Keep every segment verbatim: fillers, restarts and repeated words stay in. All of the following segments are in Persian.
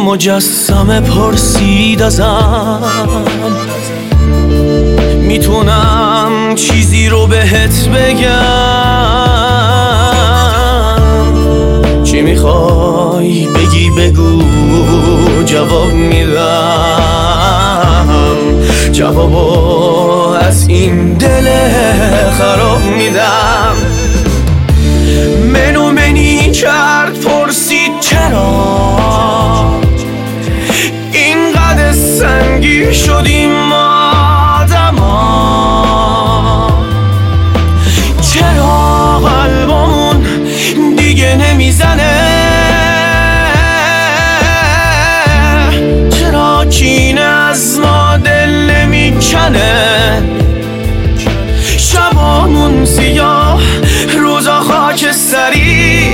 مجسمه پرسید ازم میتونم چیزی رو بهت بگم، چی میخوای بگی بگو جواب میدم، جوابو از این دل خراب میدم. منو منی کرد پرسید چرا اینقدر سنگین شدیم ما آدما، چرا قلبمون دیگه نمیزنه، چرا کینه از ما دل نمیکنه، شبامون سیاه روزا خاکستری،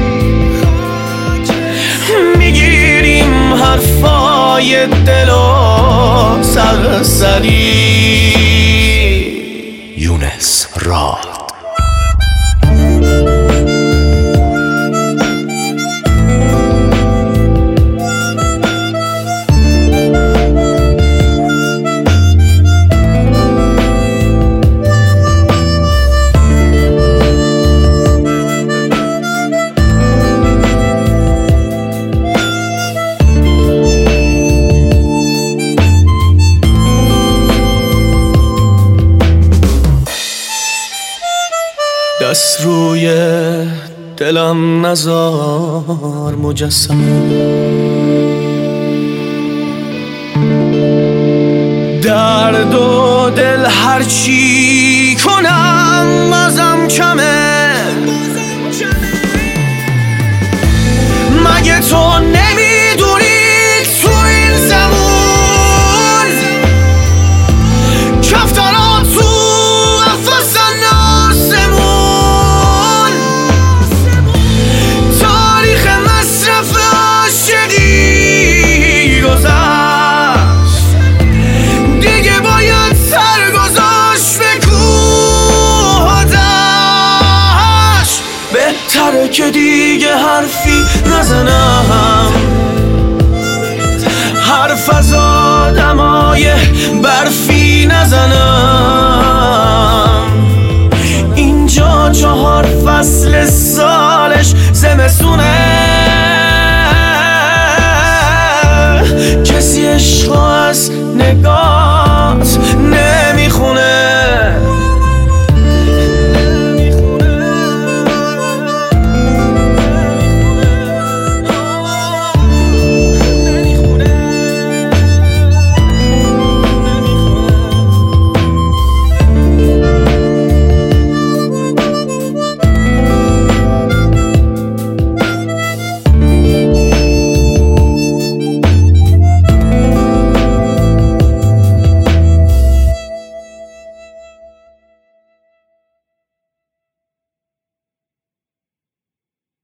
میگیریم حرفای دل و سرسری. یونس راد. دست روی دلم نزار مجسم، درد و دل هرچی کنم بازم کمه، مگه تو نمیدونی تو این زمون کفترها تو قفسن آسمون، تاریخ مصرف عاشقی گذشت، دیگه باید سر گذاشت به کوه آتش، بهتره که دیگه حرفی نزنم، حرف از آدمای برفی نزنم، اینجا چهار فصل